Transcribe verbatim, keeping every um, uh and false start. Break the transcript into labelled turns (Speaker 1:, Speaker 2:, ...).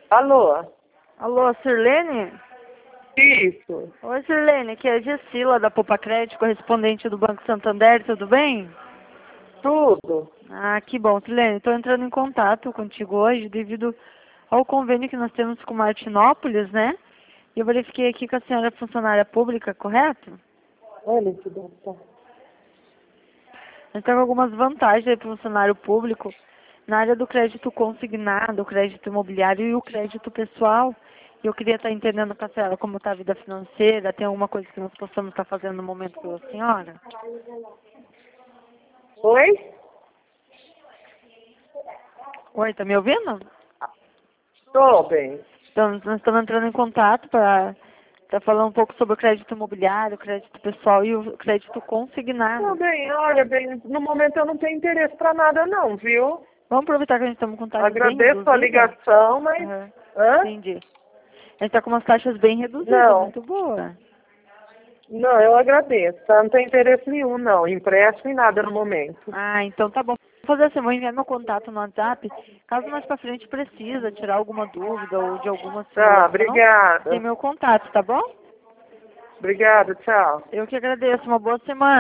Speaker 1: Alô?
Speaker 2: Alô, Sirlene?
Speaker 1: Isso.
Speaker 2: Oi, Sirlene, aqui é a Gessila da Poupa Crédito, correspondente do Banco Santander, tudo bem?
Speaker 1: Tudo.
Speaker 2: Ah, que bom, Sirlene. Estou entrando em contato contigo hoje devido ao convênio que nós temos com Martinópolis, né? E eu verifiquei aqui que a senhora é funcionária pública, correto?
Speaker 1: Olha que bom.
Speaker 2: Nós temos algumas vantagens aí para o funcionário público na área do crédito consignado, o crédito imobiliário e o crédito pessoal. E eu queria estar entendendo com a senhora como está a vida financeira, tem alguma coisa que nós possamos estar fazendo no momento pela senhora?
Speaker 1: Oi?
Speaker 2: Oi, tá me ouvindo?
Speaker 1: Tô bem.
Speaker 2: Então, nós estamos entrando em contato para falar um pouco sobre o crédito imobiliário, o crédito pessoal e o crédito
Speaker 1: Tô
Speaker 2: consignado.
Speaker 1: bem, olha bem, no momento eu não tenho interesse pra nada não, viu?
Speaker 2: Vamos aproveitar que a gente está com taxas bem
Speaker 1: Agradeço a
Speaker 2: reduzidas?
Speaker 1: ligação, mas...
Speaker 2: Aham,
Speaker 1: Hã?
Speaker 2: entendi. A gente está com umas taxas bem reduzidas,
Speaker 1: Não.
Speaker 2: muito boa.
Speaker 1: Não, eu agradeço, tá? Não tenho interesse nenhum, não. Empréstimo e nada no momento.
Speaker 2: Ah, então tá bom. Vou fazer assim, vou enviar meu contato no WhatsApp. Caso mais pra frente precisa tirar alguma dúvida ou de alguma
Speaker 1: Tá,
Speaker 2: simulação, tem
Speaker 1: obrigada.
Speaker 2: meu contato, tá bom?
Speaker 1: Obrigada, tchau.
Speaker 2: Eu que agradeço. Uma boa semana.